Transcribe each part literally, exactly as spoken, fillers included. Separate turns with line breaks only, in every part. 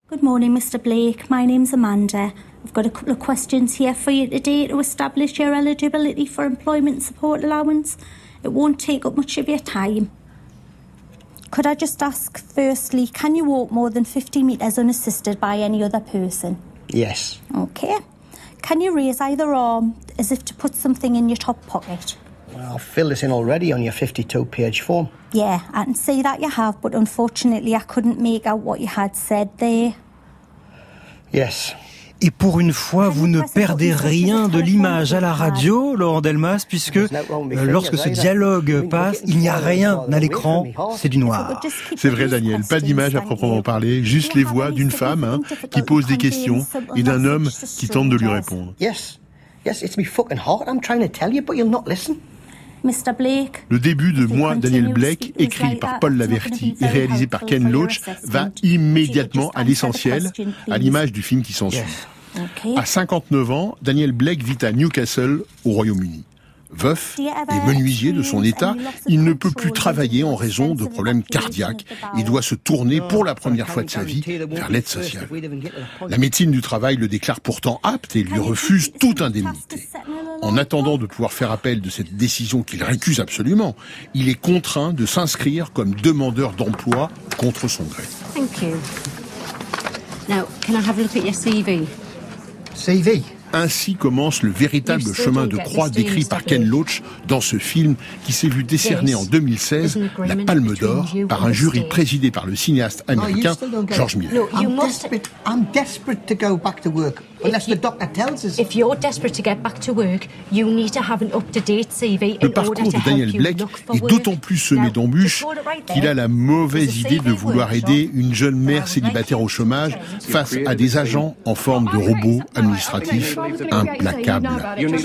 Good morning, Mister Blake. My name's Amanda. I've got a couple of questions here for you today to establish your eligibility for employment support allowance. It won't take up much of your time. Could I just ask, firstly, can you walk more than fifty metres unassisted by any other person?
Yes.
Okay. Can you raise either arm as if to put something in your top pocket?
Well, I've filled this in already on your fifty-two page form.
Yeah, I can see that you have, but unfortunately I couldn't make out what you had said there.
Yes.
Et pour une fois, vous ne perdez rien de l'image à la radio, Laurent Delmas, puisque euh, lorsque ce dialogue passe, il n'y a rien à l'écran, c'est du noir.
C'est vrai, Daniel, pas d'image à proprement parler, juste les voix d'une femme hein, qui pose des questions et d'un homme qui tente de lui répondre.
Yes, yes, it's me fucking heart I'm trying to tell you, but you'll not listen.
Mister Blake.
Le début de Moi, Daniel Blake, écrit par Paul Laverty et réalisé par Ken Loach, va immédiatement à l'essentiel, à l'image du film qui s'ensuit. À cinquante-neuf ans, Daniel Blake vit à Newcastle, au Royaume-Uni. Veuf et menuisier de son état, il ne peut plus travailler en raison de problèmes cardiaques et doit se tourner pour la première fois de sa vie vers l'aide sociale. La médecine du travail le déclare pourtant apte et lui refuse toute indemnité. En attendant de pouvoir faire appel de cette décision qu'il récuse absolument, il est contraint de s'inscrire comme demandeur d'emploi contre son gré.
Thank you. Now, can I have a look at your C V?
C V?
Ainsi commence le véritable chemin de croix décrit par Ken Loach dans ce film qui s'est vu décerner en deux mille seize la Palme d'Or par un jury présidé par le cinéaste américain George Miller.
I'm desperate, I'm desperate to go back to work. Unless the doctor tells us.
If you're desperate to get back to work, you need to have an up-to-date C V.
Le parcours de Daniel Blake est d'autant plus semé d'embûches qu'il a la mauvaise idée de vouloir aider une jeune mère célibataire au chômage face à des agents en forme de robots administratifs implacables.
Jesus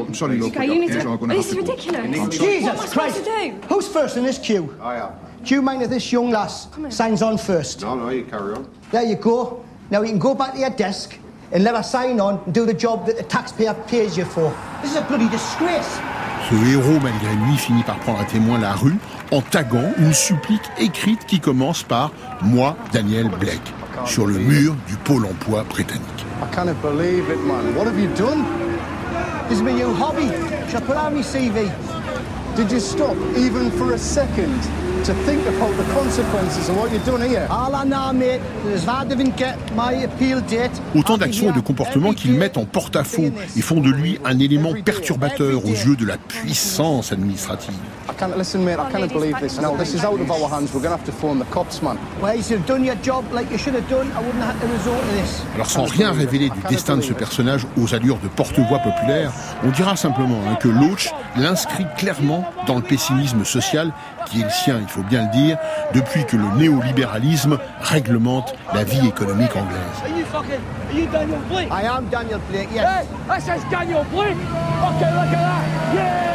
Christ! Who's first in this queue?
I am.
Do you mind if this young lass signs on first?
No, no, you carry on.
There you go. Now you can go back to your desk and let her sign on and do the job that the taxpayer pays you for. This is a bloody disgrace.
Ce héros, malgré lui, finit par prendre à témoin la rue en taguant une supplique écrite qui commence par « Moi, Daniel Blake » sur le mur du Pôle emploi britannique.
I cannot believe it, man. What have you done?
This is my new hobby. Shall I put on my C V?
Did you stop even for a second to think about the consequences of what you've done here?
All I know, mate, is if I didn't get my appeal date.
Autant d'actions et de comportements qu'ils mettent en porte-à-faux et font de lui un élément perturbateur aux yeux de la puissance administrative.
I can't listen, mate. I cannot believe this. Now this is out of our hands. We're going to have to phone the cops, man.
Well, you should have done your job like you should have done. I wouldn't have had to resort to this.
Alors sans rien révéler du destin de ce personnage aux allures de porte-voix populaire, on dira simplement hein, que Loach l'inscrit clairement dans le pessimisme social qui est le sien, il faut bien le dire, depuis que le néolibéralisme réglemente la vie économique anglaise.
Are you fucking, are you Daniel Blake?
I am Daniel Blake, yes.
Hey, that says Daniel Blake. Okay, look at that. Yeah!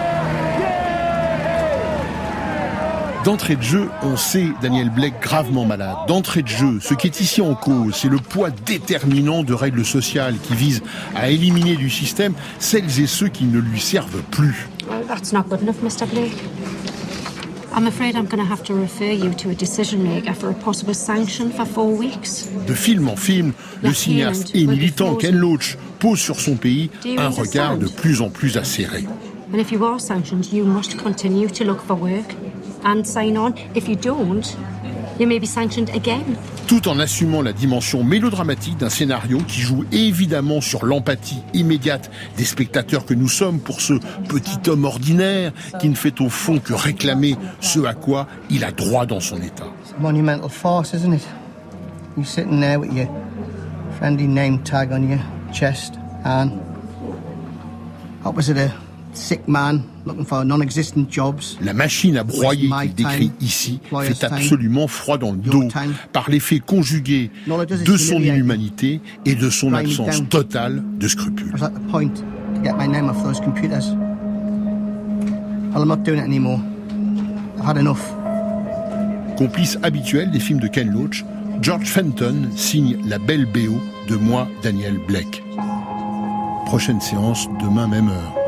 D'entrée de jeu, on sait Daniel Blake gravement malade. D'entrée de jeu, ce qui est ici en cause, c'est le poids déterminant de règles sociales qui visent à éliminer du système celles et ceux qui ne lui servent plus.
Well, that's not good enough, Mister Blake. I'm afraid I'm going to have to refer you to a decision maker for a possible sanction for four weeks.
De film en film, le cinéaste et militant Ken Loach pose sur son pays un regard de plus en plus acéré.
And if you are sanctioned, you must continue to look for work and sign on. If you don't, you may be sanctioned again.
Tout en assumant la dimension mélodramatique d'un scénario qui joue évidemment sur l'empathie immédiate des spectateurs que nous sommes pour ce petit homme ordinaire qui ne fait au fond que réclamer ce à quoi il a droit dans son état.
It's a monumental farce, isn't it? You're sitting there with your friendly name tag on your chest and opposite a sick man looking for non-existent jobs.
La machine à broyer qu'il décrit ici fait absolument froid dans le dos par l'effet conjugué de son inhumanité et de son absence totale de scrupules.
I was at the point to get my name off those computers. Well, I'm not doing it anymore. I've had enough.
Complice habituel des films de Ken Loach, George Fenton signe la belle B O de Moi, Daniel Blake. Prochaine séance demain même heure.